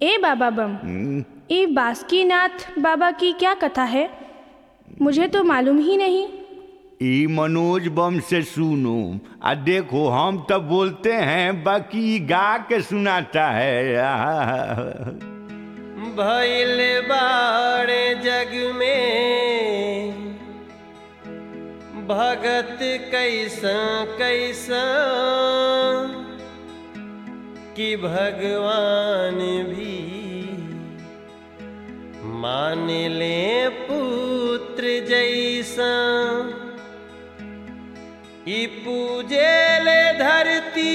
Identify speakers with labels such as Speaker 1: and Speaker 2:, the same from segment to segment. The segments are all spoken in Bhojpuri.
Speaker 1: ए बाबा बम, ये बासुकीनाथ बाबा की क्या कथा है? मुझे तो मालूम ही नहीं।
Speaker 2: ई मनोज बम से सुनो। देखो हम तो बोलते हैं, बाकी गा के सुनाता है।
Speaker 3: भइल बाड़े जग में भगत कैसा कैसा कि भगवान भी मान ले पुत्र जैसा। ई पूजे ले धरती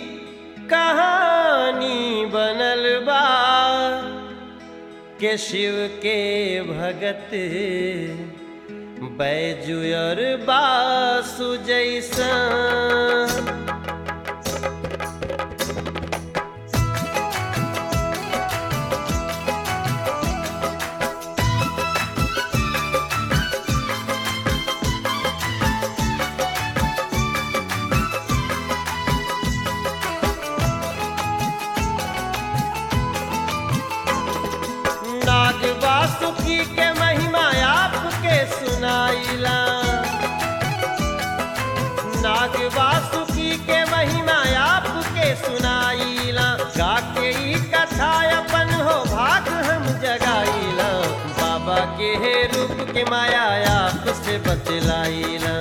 Speaker 3: कहानी बनल बा के शिव के भगत बैजू और बासु जैसा। नाग वासुकी के महिमा आपके सुनाइला। नाग वासुकी के महिमा आपके सुनाइला। गा के ई कथा अपन हो भाग हम जगाइला। बाबा के हे रूप के माया आपसे बतलाइला।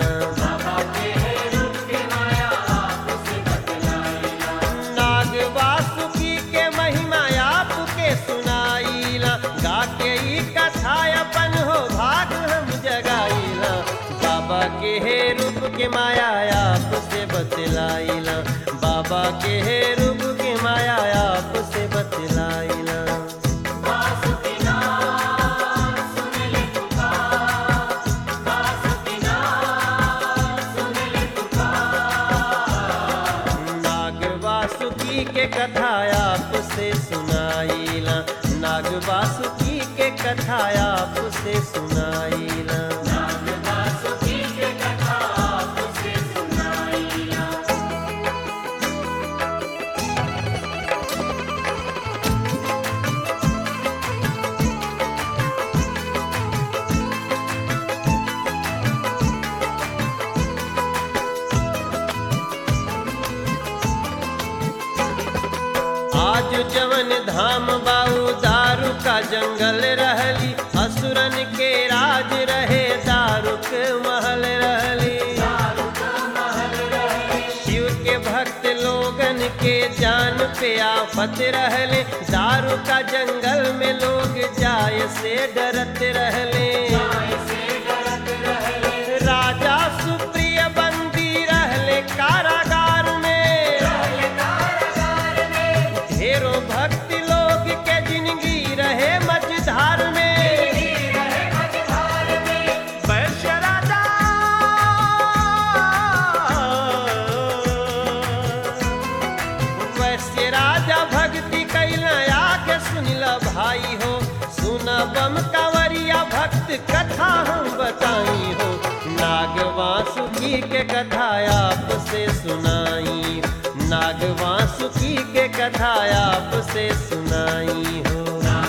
Speaker 3: नाग वासुकी के महिमा आपके सुनाइला। गा के ई कथा अपन हो भाग हम जगाइला। बाबा के हे रूप के माया आपसे बतलाइला। बाबा के हे रूप के माया आपसे बतलाइला। नाग वासुकी के कथा आपसे सुनाइला। नाग वासुकी के कथा आपसे सुनाइला। आज जवन धाम बाऊ दारू का जंगल रहली। असुरन के राज रहे दारू के महल रहली। शिव के भक्त लोगन के जान पे आफत रहले। दारू का जंगल में लोग जाए से डरत रहले। राजा सुप्रिय बंदी रहले कारागार में। ढेरों भक्त लोग के जिंदगी रहे मझधार में। वैश्य राजा वैश्य राजा भक्ति कैला आके सुनिला भाई हो। सुना बम कंवरिया भक्त कथा हम बताई हो। नाग वासुकी के कथा आपसे सुनाई। नाग वासुकी के कथा आपसे सुनाई हो।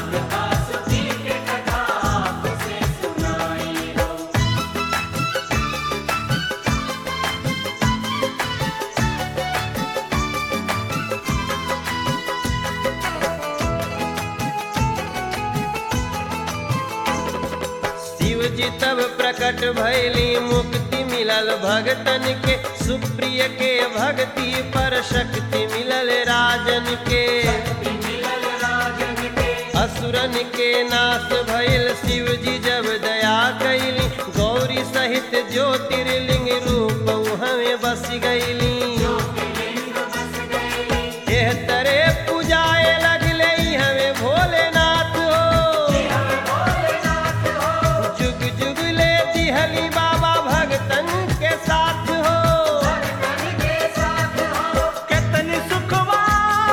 Speaker 3: शिव जी तब प्रकट भैली मुक्ति मिलल भगतन के। सुप्रिय के भक्ति पर शक्ति मिलल राजन के। असुरन के नाश भइल शिव जी जब दया कैली। गौरी सहित ज्योतिर्लिंग रूप हमें बस गईली। एह तरे पूजाए लगले हमें भोलेनाथ हो। जुग जुग ले दिहली बाबा भगतन के साथ हो। कितनी सुखवा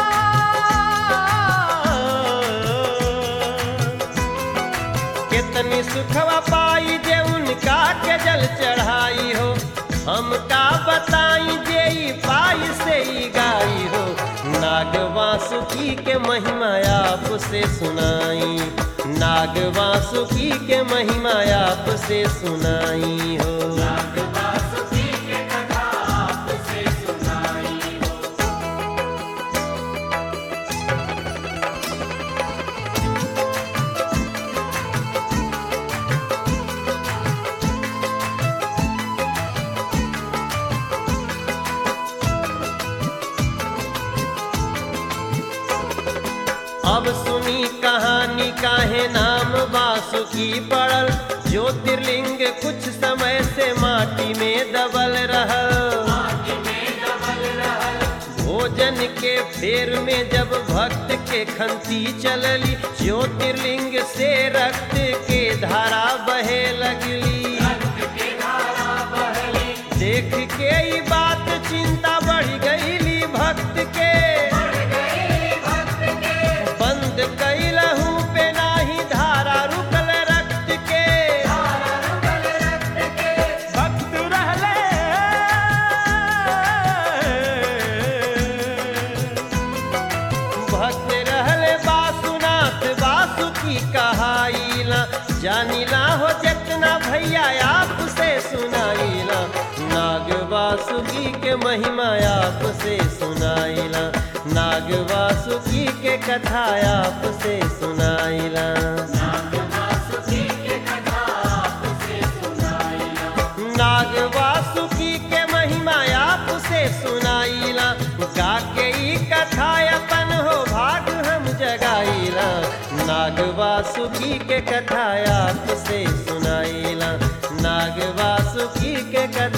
Speaker 3: कितनी सुखवा पाई जे उनका के जल चढ़ाई हो। हमका बताई जे पाई से ही गाई हो। नाग वासुकी के महिमा आप से सुनाई, नाग वासुकी के महिमा आप से सुनाई हो। अब सुनी कहानी काहे नाम वासुकी पड़ल, ज्योतिर्लिंग कुछ समय से माटी में दबल रहल। भोजन के फेर में जब भक्त के खंती चलली, ज्योतिर्लिंग से रक्त के धारा बहे लगली। देख के ई बात चिंता बढ़ गईली भक्त के, बंद कैलहू पे नाही धारा रुकल रक्त के। भक्त रहले बासुनाथ वासुकी कहाइला, जानिला हो जितना भैया आप से सुनाइला, नाग वासुकी के महिमा आप से सुनाइला, नाग वासुकी के कथा आप से सुनाइला। नाग वासुकी के महिमा आप से सुनाइला, गा के ई कथा अपन हो भाग हम जगाइला, नाग वासुकी के कथा आप से सुनाइला, नाग वासुकी के कथा